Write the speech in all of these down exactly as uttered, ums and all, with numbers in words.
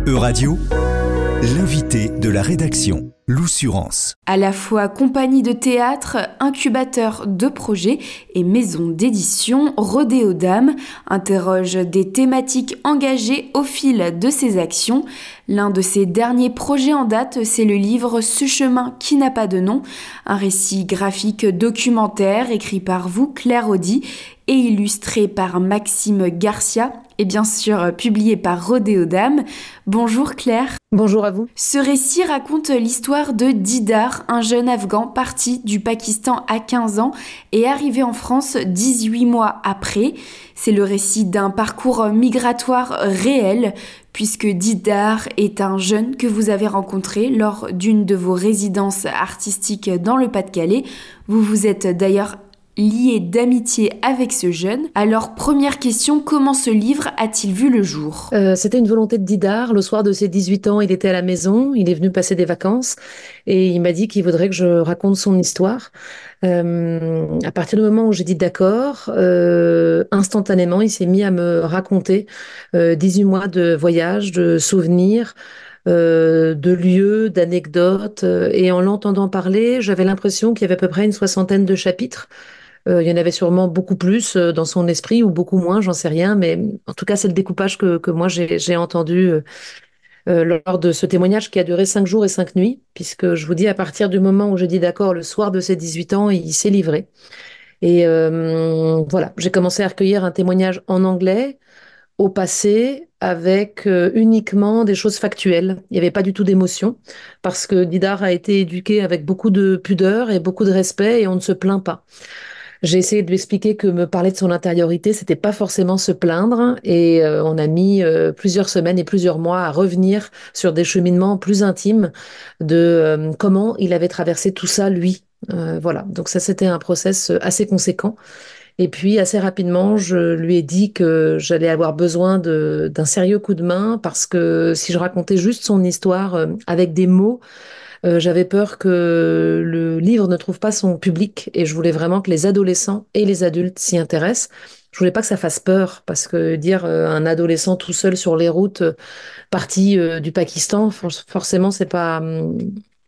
E-Radio, l'invité de la rédaction, L'Oussurance. À la fois compagnie de théâtre, incubateur de projets et maison d'édition, Rodéo d'âme interroge des thématiques engagées au fil de ses actions. L'un de ses derniers projets en date, c'est le livre Ce chemin qui n'a pas de nom, un récit graphique documentaire écrit par vous, Claire Audy, et illustré par Maxime Garcia, et bien sûr publié par Rodéo d'âme. Bonjour Claire. Bonjour à vous. Ce récit raconte l'histoire de Didar, un jeune Afghan parti du Pakistan à quinze ans et arrivé en France dix-huit mois après. C'est le récit d'un parcours migratoire réel, puisque Didar est un jeune que vous avez rencontré lors d'une de vos résidences artistiques dans le Pas-de-Calais. Vous vous êtes d'ailleurs lié d'amitié avec ce jeune. Alors, première question, comment ce livre a-t-il vu le jour ? euh, C'était une volonté de Didar. Le soir de ses dix-huit ans, il était à la maison, il est venu passer des vacances et il m'a dit qu'il voudrait que je raconte son histoire. Euh, à partir du moment où j'ai dit d'accord, euh, instantanément, il s'est mis à me raconter euh, dix-huit mois de voyage, de souvenirs, Euh, de lieux, d'anecdotes. euh, Et en l'entendant parler, j'avais l'impression qu'il y avait à peu près une soixantaine de chapitres. Euh, il y en avait sûrement beaucoup plus euh, dans son esprit ou beaucoup moins, j'en sais rien. Mais en tout cas, c'est le découpage que, que moi j'ai, j'ai entendu euh, euh, lors de ce témoignage qui a duré cinq jours et cinq nuits. Puisque je vous dis, à partir du moment où j'ai dit d'accord, le soir de ses dix-huit ans, il s'est livré. Et euh, voilà, j'ai commencé à recueillir un témoignage en anglais au passé avec euh, uniquement des choses factuelles. Il n'y avait pas du tout d'émotion parce que Didar a été éduqué avec beaucoup de pudeur et beaucoup de respect et on ne se plaint pas. J'ai essayé de lui expliquer que me parler de son intériorité, c'était pas forcément se plaindre et euh, on a mis euh, plusieurs semaines et plusieurs mois à revenir sur des cheminements plus intimes de euh, comment il avait traversé tout ça lui. Euh, voilà, donc ça c'était un process assez conséquent. Et puis, assez rapidement, je lui ai dit que j'allais avoir besoin de, d'un sérieux coup de main parce que si je racontais juste son histoire euh, avec des mots, euh, j'avais peur que le livre ne trouve pas son public et je voulais vraiment que les adolescents et les adultes s'y intéressent. Je voulais pas que ça fasse peur parce que dire euh, un adolescent tout seul sur les routes, euh, parti euh, du Pakistan, for- forcément, c'est pas, hum,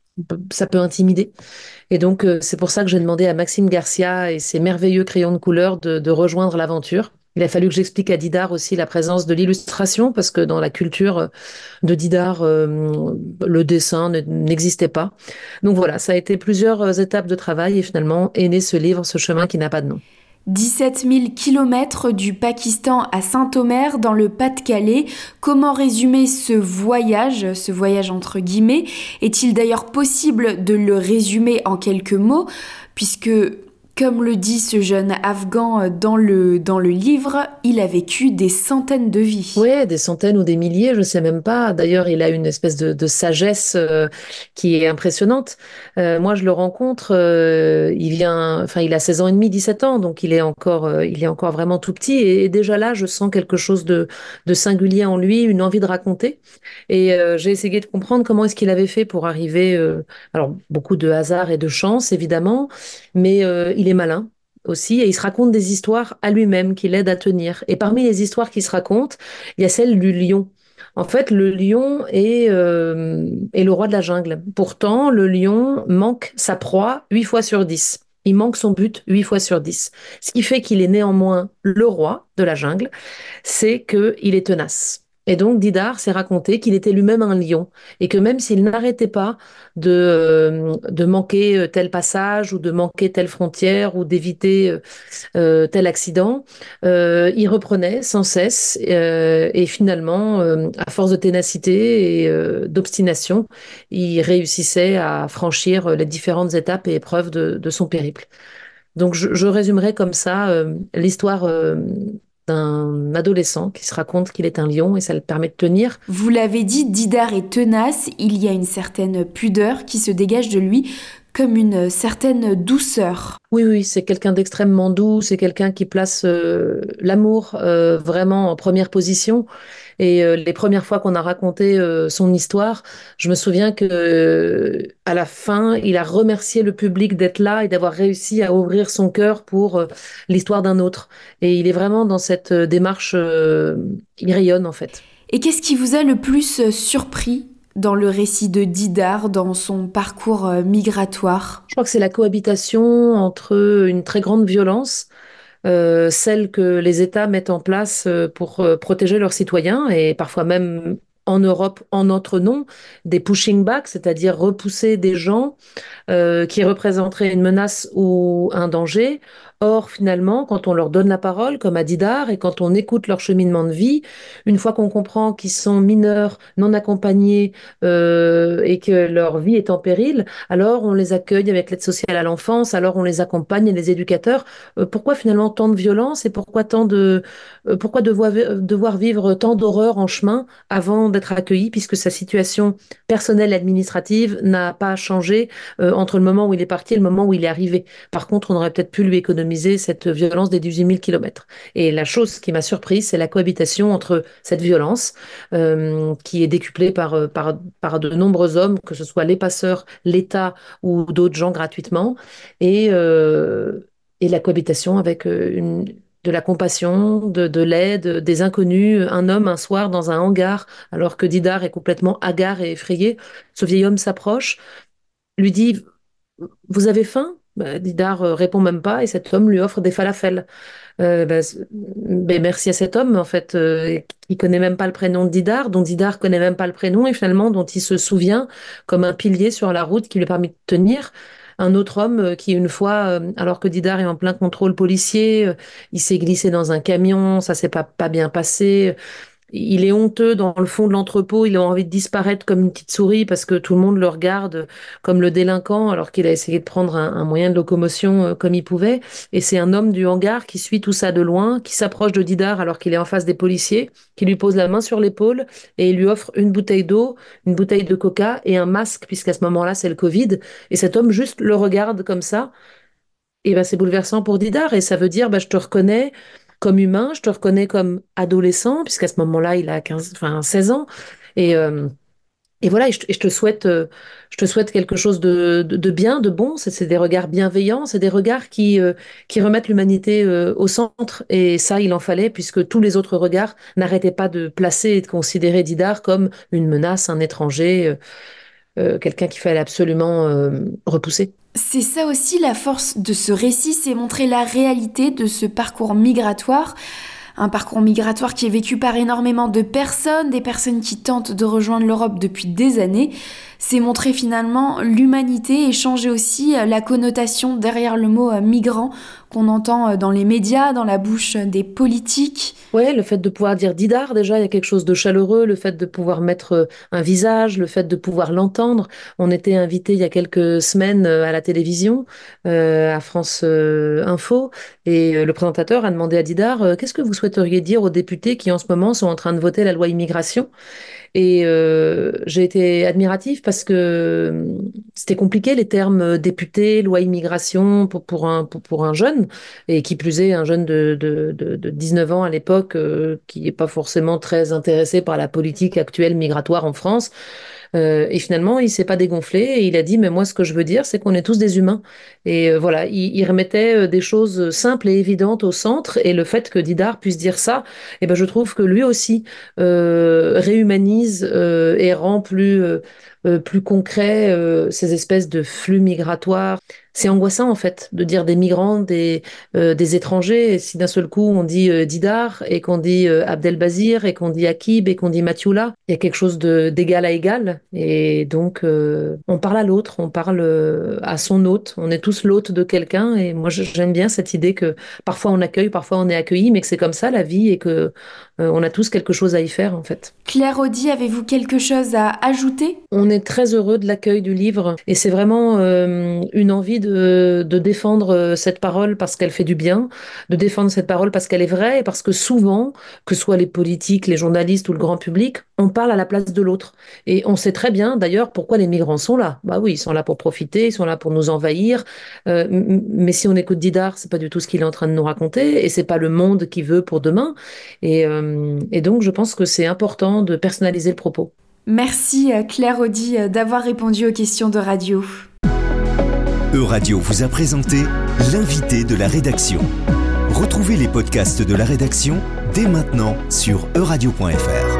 ça peut intimider. Et donc, euh, c'est pour ça que j'ai demandé à Maxime Garcia et ses merveilleux crayons de couleur de, de rejoindre l'aventure. Il a fallu que j'explique à Didar aussi la présence de l'illustration, parce que dans la culture de Didar, euh, le dessin ne- n'existait pas. Donc voilà, ça a été plusieurs étapes de travail et finalement est né ce livre, Ce chemin qui n'a pas de nom. dix-sept mille kilomètres du Pakistan à Saint-Omer dans le Pas-de-Calais. Comment résumer ce voyage, ce voyage entre guillemets ? Est-il d'ailleurs possible de le résumer en quelques mots ? Puisque, comme le dit ce jeune Afghan dans le, dans le livre, il a vécu des centaines de vies. Oui, des centaines ou des milliers, je sais même pas. D'ailleurs, il a une espèce de, de sagesse euh, qui est impressionnante. Euh, moi, je le rencontre, euh, il vient, enfin, il a seize ans et demi, dix-sept ans, donc il est encore, euh, il est encore vraiment tout petit. Et, et déjà là, je sens quelque chose de, de singulier en lui, une envie de raconter. Et euh, j'ai essayé de comprendre comment est-ce qu'il avait fait pour arriver. Euh, alors, beaucoup de hasard et de chance, évidemment, mais euh, il est malin aussi, et il se raconte des histoires à lui-même qui l'aident à tenir. Et parmi les histoires qu'il se raconte, il y a celle du lion. En fait, le lion est, euh, est le roi de la jungle. Pourtant, le lion manque sa proie huit fois sur dix. Il manque son but huit fois sur dix. Ce qui fait qu'il est néanmoins le roi de la jungle, c'est qu'il est tenace. Et donc Didar s'est raconté qu'il était lui-même un lion et que même s'il n'arrêtait pas de, euh, de manquer tel passage ou de manquer telle frontière ou d'éviter euh, euh, tel accident, euh, il reprenait sans cesse euh, et finalement, euh, à force de ténacité et euh, d'obstination, il réussissait à franchir les différentes étapes et épreuves de, de son périple. Donc je, je résumerai comme ça euh, l'histoire euh, d'un adolescent qui se raconte qu'il est un lion et ça le permet de tenir. Vous l'avez dit, Didar est tenace, il y a une certaine pudeur qui se dégage de lui, comme une certaine douceur. Oui, oui, c'est quelqu'un d'extrêmement doux, c'est quelqu'un qui place euh, l'amour euh, vraiment en première position. Et euh, les premières fois qu'on a raconté euh, son histoire, je me souviens que euh, à la fin, il a remercié le public d'être là et d'avoir réussi à ouvrir son cœur pour euh, l'histoire d'un autre. Et il est vraiment dans cette euh, démarche, euh, il rayonne en fait. Et qu'est-ce qui vous a le plus surpris dans le récit de Didar, dans son parcours migratoire ? Je crois que c'est la cohabitation entre une très grande violence, euh, celle que les États mettent en place pour euh, protéger leurs citoyens, et parfois même en Europe, en notre nom, des pushing back, c'est-à-dire repousser des gens euh, qui représenteraient une menace ou un danger. Or, finalement, quand on leur donne la parole, comme à Didar, et quand on écoute leur cheminement de vie, une fois qu'on comprend qu'ils sont mineurs, non accompagnés, euh, et que leur vie est en péril, alors on les accueille avec l'aide sociale à l'enfance, alors on les accompagne, et les éducateurs. Euh, pourquoi finalement tant de violence et pourquoi tant de, euh, pourquoi devoir, devoir vivre tant d'horreur en chemin avant d'être accueilli, puisque sa situation personnelle et administrative n'a pas changé euh, entre le moment où il est parti et le moment où il est arrivé. Par contre, on aurait peut-être pu lui économiser cette violence des dix-huit mille kilomètres. Et la chose qui m'a surprise, c'est la cohabitation entre cette violence euh, qui est décuplée par, par, par de nombreux hommes, que ce soit les passeurs, l'État ou d'autres gens gratuitement, et, euh, et la cohabitation avec une, de la compassion, de, de l'aide, des inconnus. Un homme, un soir, dans un hangar, alors que Didar est complètement hagard et effrayé, ce vieil homme s'approche, lui dit « Vous avez faim ?» Bah, Didar euh, répond même pas et cet homme lui offre des falafels. Euh, bah, bah, merci à cet homme, en fait, euh, qui connaît même pas le prénom de Didar, dont Didar connaît même pas le prénom et finalement dont il se souvient comme un pilier sur la route qui lui a permis de tenir. Un autre homme euh, qui, une fois, euh, alors que Didar est en plein contrôle policier, euh, il s'est glissé dans un camion, ça s'est pas, pas bien passé. Il est honteux dans le fond de l'entrepôt, il a envie de disparaître comme une petite souris parce que tout le monde le regarde comme le délinquant alors qu'il a essayé de prendre un, un moyen de locomotion euh, comme il pouvait. Et c'est un homme du hangar qui suit tout ça de loin, qui s'approche de Didar alors qu'il est en face des policiers, qui lui pose la main sur l'épaule et il lui offre une bouteille d'eau, une bouteille de coca et un masque puisqu'à ce moment-là c'est le Covid. Et cet homme juste le regarde comme ça. Et ben c'est bouleversant pour Didar et ça veut dire ben, je te reconnais comme humain, je te reconnais comme adolescent, puisqu'à ce moment-là, il a quinze, enfin seize ans. Et, euh, et voilà, et je, et je te souhaite, euh, je te souhaite quelque chose de, de, de bien, de bon. C'est, c'est des regards bienveillants, c'est des regards qui, euh, qui remettent l'humanité euh, au centre. Et ça, il en fallait, puisque tous les autres regards n'arrêtaient pas de placer et de considérer Didar comme une menace, un étranger, euh, euh, quelqu'un qu'il fallait absolument euh, repousser. C'est ça aussi la force de ce récit, c'est montrer la réalité de ce parcours migratoire. Un parcours migratoire qui est vécu par énormément de personnes, des personnes qui tentent de rejoindre l'Europe depuis des années. C'est montrer finalement l'humanité et changer aussi la connotation derrière le mot migrant qu'on entend dans les médias, dans la bouche des politiques. Ouais, le fait de pouvoir dire Didar, déjà, il y a quelque chose de chaleureux, le fait de pouvoir mettre un visage, le fait de pouvoir l'entendre. On était invité il y a quelques semaines à la télévision, euh, à France euh, Info, et le présentateur a demandé à Didar euh, qu'est-ce que vous souhaiteriez dire aux députés qui en ce moment sont en train de voter la loi immigration ? Et euh, j'ai été admirative parce que c'était compliqué les termes député, loi immigration pour, pour, un, pour, pour un jeune, et qui plus est un jeune de, de, de, de dix-neuf ans à l'époque euh, qui n'est pas forcément très intéressé par la politique actuelle migratoire en France. Euh, et finalement, il s'est pas dégonflé et il a dit, mais moi, ce que je veux dire, c'est qu'on est tous des humains. Et euh, voilà, il, il remettait des choses simples et évidentes au centre. Et le fait que Didar puisse dire ça, eh ben, je trouve que lui aussi euh, réhumanise euh, et rend plus, euh, euh, plus concret euh, ces espèces de flux migratoires. C'est angoissant en fait de dire des migrants, des, euh, des étrangers. Et si d'un seul coup on dit euh, Didar et qu'on dit euh, Abdelbazir et qu'on dit Akib et qu'on dit Matioula, il y a quelque chose de, d'égal à égal. Et donc euh, on parle à l'autre, on parle euh, à son hôte. On est tous l'hôte de quelqu'un. Et moi j'aime bien cette idée que parfois on accueille, parfois on est accueilli, mais que c'est comme ça la vie et que euh, on a tous quelque chose à y faire en fait. Claire Audy, avez-vous quelque chose à ajouter ? On est très heureux de l'accueil du livre et c'est vraiment euh, une envie de, de défendre cette parole parce qu'elle fait du bien, de défendre cette parole parce qu'elle est vraie et parce que souvent, que ce soit les politiques, les journalistes ou le grand public, on parle à la place de l'autre. Et on sait très bien d'ailleurs pourquoi les migrants sont là. Bah oui, ils sont là pour profiter, ils sont là pour nous envahir. Euh, mais si on écoute Didar, c'est pas du tout ce qu'il est en train de nous raconter et c'est pas le monde qu'il veut pour demain. Et, euh, et donc je pense que c'est important de personnaliser le propos. Merci Claire Audy d'avoir répondu aux questions de radio. Euradio vous a présenté l'invité de la rédaction. Retrouvez les podcasts de la rédaction dès maintenant sur euradio point f r.